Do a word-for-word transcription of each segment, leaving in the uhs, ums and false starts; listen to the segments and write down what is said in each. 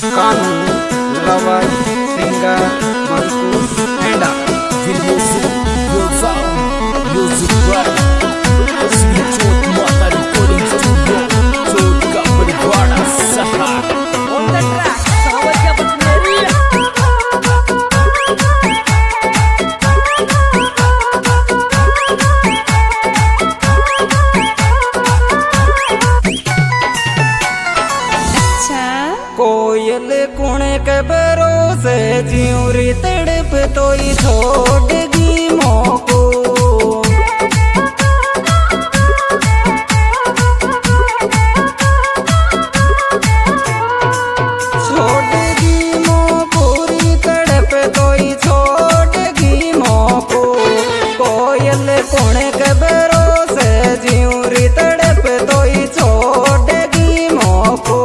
कानू lover singer मंकूस एंडा Music right, Sweet Chot Mata Recording Studio, Chot ka Parivada Sahar. On the track, Sawadya Bajneri. कोयल कुण के भरोसे ज्यूरी तड़प तो ही छोड़गी मोको छोड़गी मोपूरी तड़प तो ही छोड़गी मोको कोयल कुण के भरोसे ज्यूरी तड़प तो ही छोड़गी मोको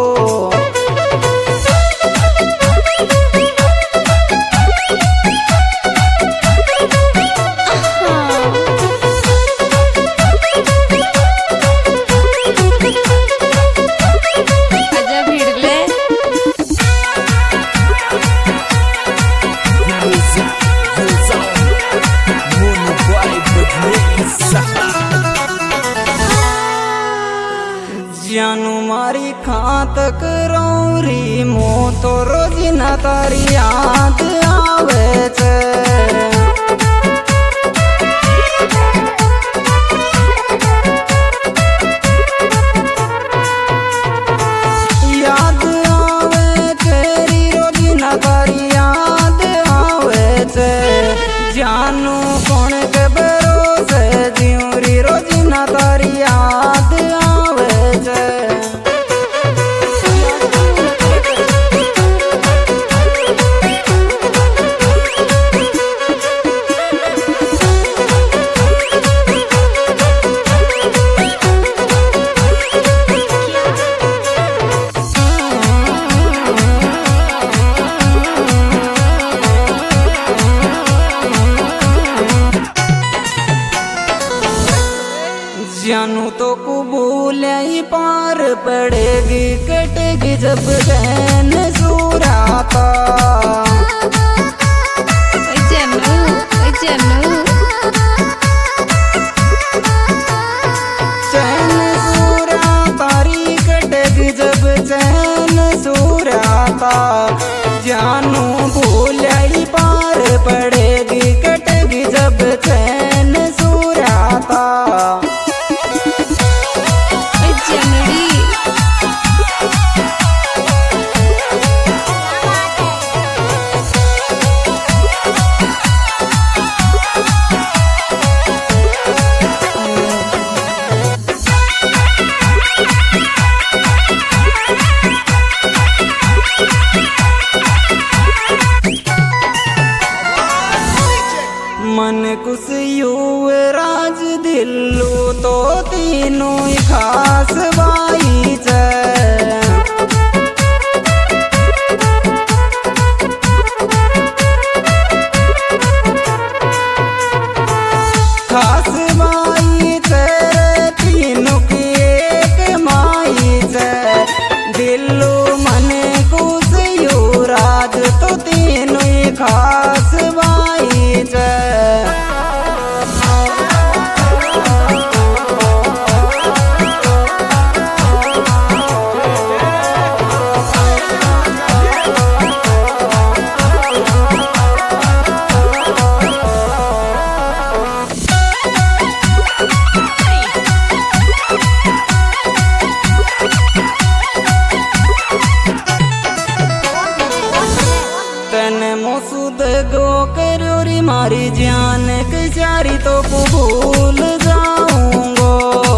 जानू मारी खातक रौरी मो तो रोज न तारी याद आवे छे याद आवे तेरी रोज न तारी याद आवे छे जानू कौन के भरोसे ज्यूरी रोज न तारी याद आवे छे जानू तो कबूल ही पार पड़ेगी कटेगी जब चैन सुराता जानू जानू चैन सुरातारी कटेगी जब चैन सुराता जानू भूल ही पार पड़ेगी कटेगी जब चैन सुराता मन कुछ युवराज दिल्लू तो तीनों ही खास भाई छे खास भाई तेरे तीनों की एक माई छे दिल्लू मन कुछ युवराज तो तीनों ही खास भाई छे मोसुद गो करोरी मारी जान के जारी तो को भूल जाऊंगो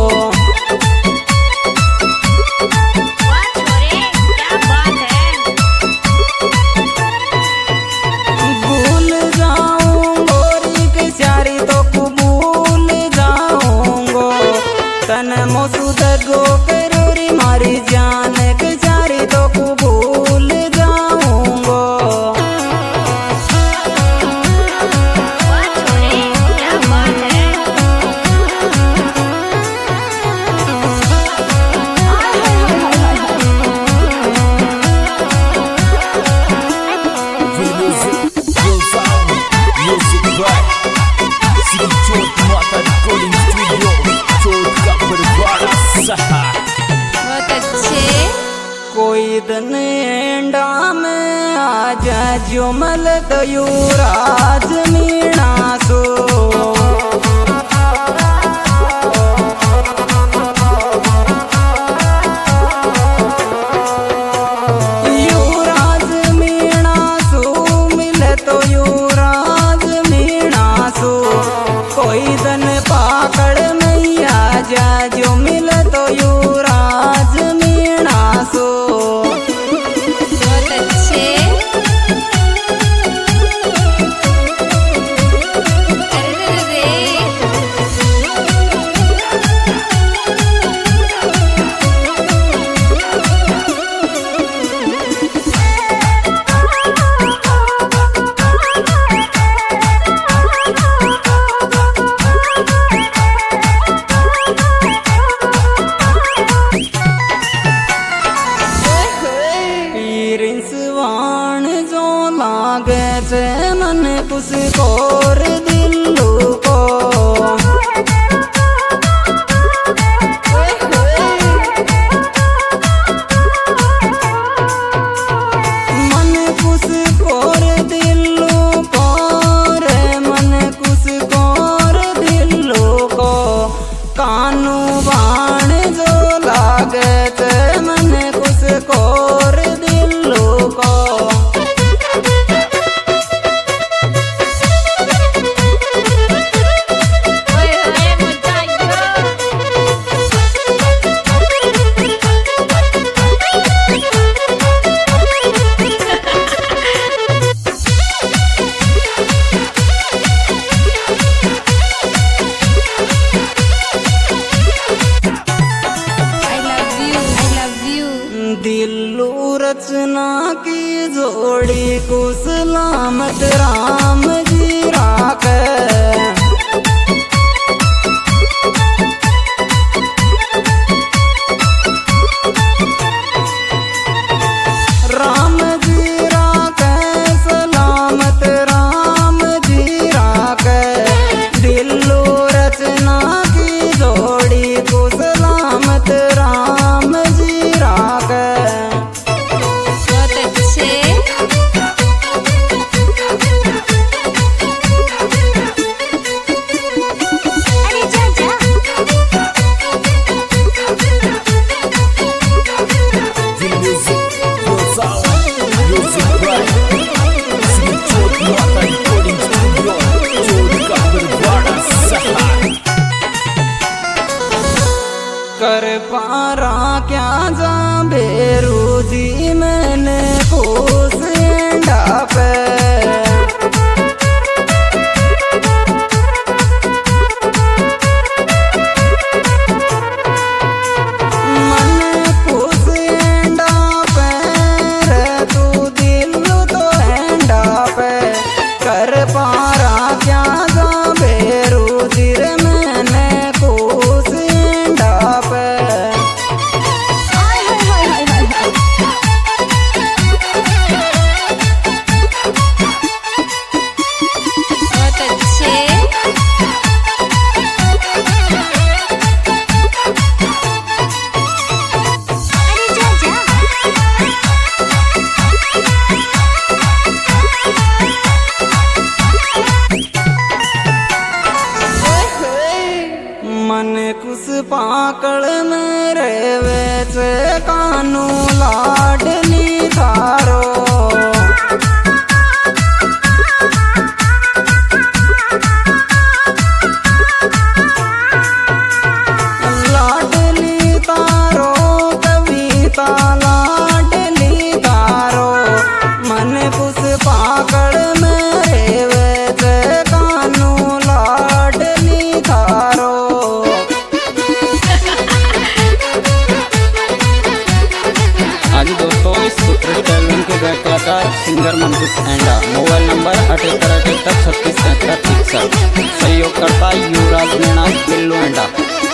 भूल जाऊंगो री के जारी तो को भूल जाऊंगो तन मोसुद गो करोरी मारी जान के जारी तो को भूल जाऊंगो एंडा में आजा जो मल तो युवराज मीणा सो युवराज मीणा सो मिले तो युवराज मीणा सो कोई दन पाकड़ में आजा जो मिले तो युवराज मीणा सो। बहुत अच्छे। अरे रे रिंसवाण जो लागे से मन कुछ कोर दिलू को मन कुछ कोर दिलू को रे मन कुछ कोर दिलू को कानू बाण जो लागे से मन कुछ कोर दिलू को। ओए होए मुझाइयो I love you I love you. Dillu Rachna की जोड़ी को सलामत राम जी राखे राम जी राखे सलामत राम जी राखे दिल्लू रचना की जोड़ी को सलामत राम जी राखे। बहुत अच्छे। अरे जा जा The music goes out. Music right. Sweet Chot Mata Recording Studio. Chot ka Barwada Sahar. कर पारा क्या जा बेरू जी मैंने पूछ एंडा पे मन पूछ एंडा पे रे तू दिल तो एंडा पे कर पारा क्या जा बेरू जी रे मैंने पूछ एंडा पे। हाय हाय हाय हाय हाय बहुत अच्छे। अरे जा जा मन कुछ पाकड़ में रेवे से कानू लाडली थारो लाडली तारो कविता लाडली तारो मन कुछ पाकड़ में रेवे से कानू लाडली थारो। हाँ जी दोस्तों, इस सुपरहिट एल्बम के गायक कलाकार सिंगर मनकुश एंडा। मोबाइल नंबर अठहत्तर अठहत्तर छत्तीस सत्तर इकसठ। सहयोग करता युवराज मीणा दिल्लू एंडा।